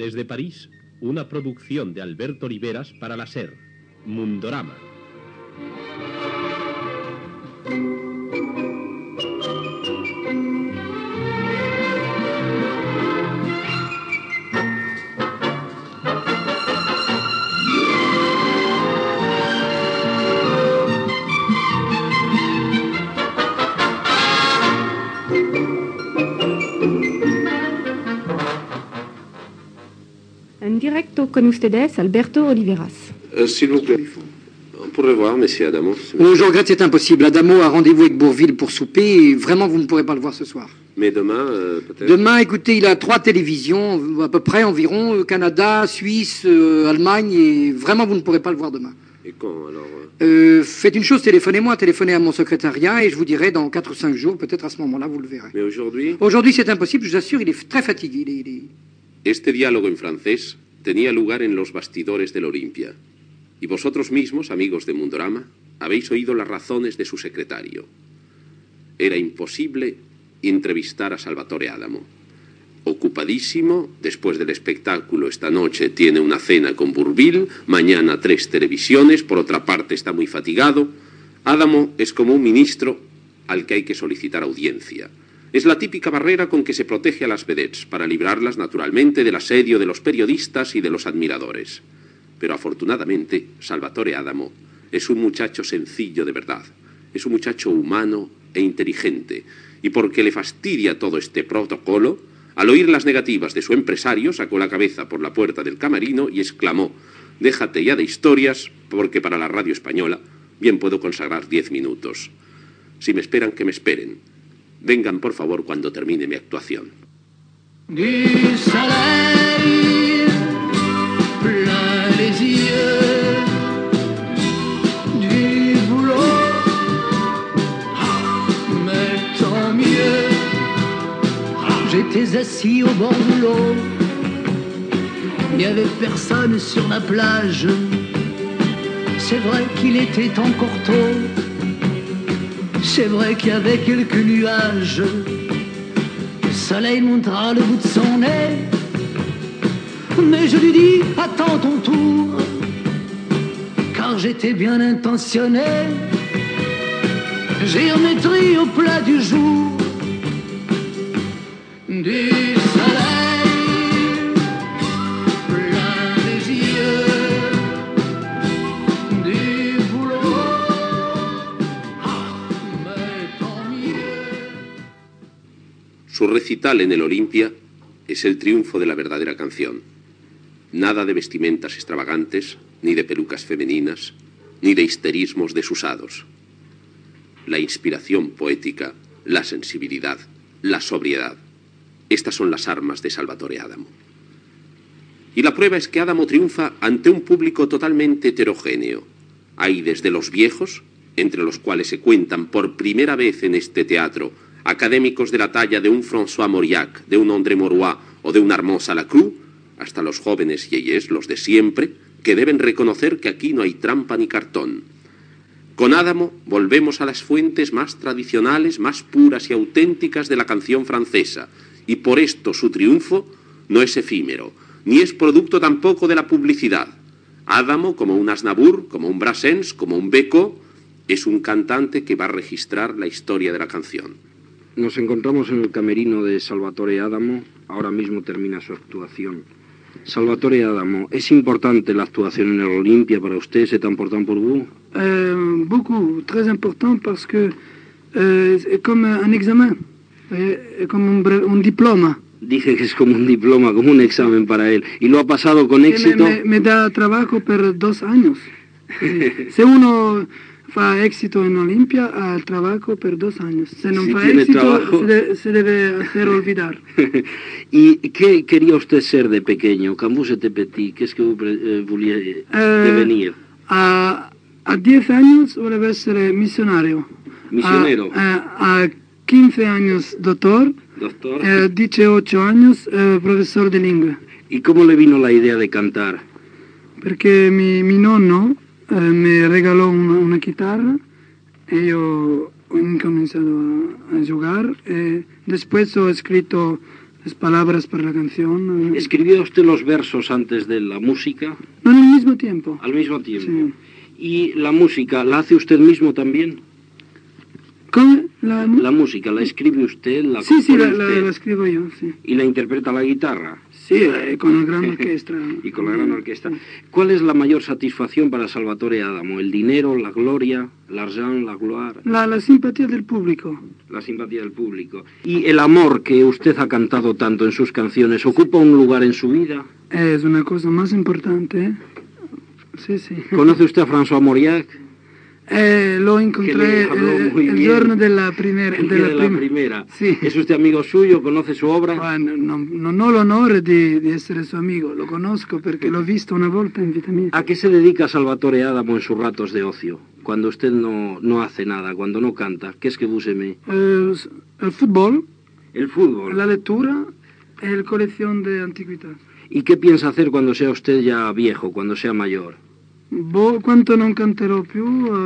Desde París, una producción de Alberto Oliveras para la SER, Mundorama. En directo con ustedes, Alberto Oliveras. S'il vous plaît, on pourrait voir Monsieur Adamo. Oh, je regrette, c'est impossible. Adamo a rendez-vous avec Bourvil pour souper et vraiment, vous ne pourrez pas le voir ce soir. Mais demain, peut-être. Demain, écoutez, il a 3 télévisions, à peu près environ, Canada, Suisse, Allemagne, et vraiment, vous ne pourrez pas le voir demain. Et quand, alors Faites une chose, téléphonez-moi, téléphonez à mon secrétariat et je vous dirai dans 4 ou 5 jours, peut-être à ce moment-là, vous le verrez. Mais aujourd'hui Aujourd'hui, c'est impossible, je vous assure, il est très fatigué. Este diálogo en francés tenía lugar en los bastidores del Olimpia. Y vosotros mismos, amigos de Mundorama, habéis oído las razones de su secretario. Era imposible entrevistar a Salvatore Adamo. Ocupadísimo, después del espectáculo esta noche tiene una cena con Bourvil, mañana 3 televisiones, por otra parte está muy fatigado. Adamo es como un ministro al que hay que solicitar audiencia. Es la típica barrera con que se protege a las vedettes, para librarlas naturalmente del asedio de los periodistas y de los admiradores. Pero afortunadamente, Salvatore Adamo es un muchacho sencillo de verdad, es un muchacho humano e inteligente, y porque le fastidia todo este protocolo, al oír las negativas de su empresario, sacó la cabeza por la puerta del camerino y exclamó: «Déjate ya de historias, porque para la radio española bien puedo consagrar 10 minutos. Si me esperan, que me esperen. Vengan, por favor, cuando termine mi actuación». Du soleil plein les yeux, du boulot, mais tant mieux. J'étais assis au bord de l'eau, il n'y avait personne sur la plage. C'est vrai qu'il était encore tôt, c'est vrai qu'il y avait quelques nuages. Le soleil montra le bout de son nez, mais je lui dis attends ton tour, car j'étais bien intentionné. Géométrie au plat du jour, du soleil plein les yeux, du boulot, mais tant mieux. Su recital en el Olimpia es el triunfo de la verdadera canción. Nada de vestimentas extravagantes, ni de pelucas femeninas, ni de histerismos desusados. La inspiración poética, la sensibilidad, la sobriedad. Estas son las armas de Salvatore Adamo. Y la prueba es que Adamo triunfa ante un público totalmente heterogéneo. Hay desde los viejos, entre los cuales se cuentan por primera vez en este teatro académicos de la talla de un François Mauriac, de un André Maurois o de un Armand Salacrou, hasta los jóvenes yeyés, los de siempre, que deben reconocer que aquí no hay trampa ni cartón. Con Adamo volvemos a las fuentes más tradicionales, más puras y auténticas de la canción francesa, y por esto su triunfo no es efímero, ni es producto tampoco de la publicidad. Adamo, como un Aznavour, como un Brassens, como un Becot, es un cantante que va a registrar la historia de la canción. Nos encontramos en el camerino de Salvatore Adamo. Ahora mismo termina su actuación. Salvatore Adamo, ¿es importante la actuación en el Olimpia para usted? ¿C'est important pour vous? Beaucoup, très important parce que c'est comme un examen, comme un diploma. Dije que es como un diploma, como un examen para él. ¿Y lo ha pasado con éxito? Me da trabajo por 2 años. Si uno fa éxito en Olimpia, al trabajo por 2 años. Si no fa éxito, se debe hacer olvidar. ¿Y qué quería usted ser de pequeño? Quand vous étiez petit, qu'est-ce que vous vouliez devenir? A 10 años volevo essere misionario. ¿Misionero? A 15 años doctor. Doctor. 18 años profesor de lingua. ¿Y cómo le vino la idea de cantar? Perché mi nonno mi regalò una chitarra e io ho incominciato a giocare e después ho scritto las palabras para la canción. ¿Escribió usted los versos antes de la música? No, al mismo tiempo. Al mismo tiempo. Sí. ¿Y la música la hace usted mismo también? ¿Cómo? La música, ¿la escribe usted? ¿La sí, compone la usted? escribo yo, sí. ¿Y la interpreta la guitarra? Sí, con la gran orquesta. Y con la gran orquesta. ¿Cuál es la mayor satisfacción para Salvatore Adamo? ¿El dinero, la gloria, l'argent, la gloire? La simpatía del público. La simpatía del público. ¿Y el amor que usted ha cantado tanto en sus canciones ocupa un lugar en su vida? Es una cosa más importante, ¿eh? Sí, sí. ¿Conoce usted a François Mauriac? Lo encontré el giorno de la primera. Sí. ¿Es usted amigo suyo? ¿Conoce su obra? Bueno, non ho l'onore di essere suo amigo, lo conozco porque l'ho visto una volta in vita mia. ¿A qué se dedica Salvatore Adamo en sus ratos de ocio? Cuando usted no hace nada, cuando no canta, ¿qué es que vous aimez? El fútbol. El fútbol. La lectura y la colección de antigüedades. ¿Y qué piensa hacer cuando sea usted ya viejo, cuando sea mayor? Quanto non canterò più,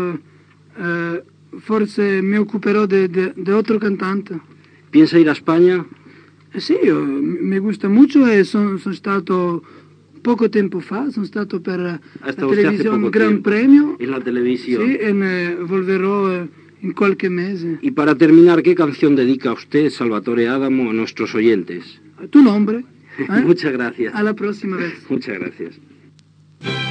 forse mi occuperò di altro cantante. ¿Piensa ir a España? Sì, mi gusta mucho e sono stato poco tempo fa, sono stato per la televisione Gran Premio. En la televisión. Sì, e volverò in qualche mese. Y para terminar, ¿qué canción dedica usted, Salvatore Adamo, a nuestros oyentes? Tu nombre. Muchas gracias. A la próxima vez. Muchas gracias.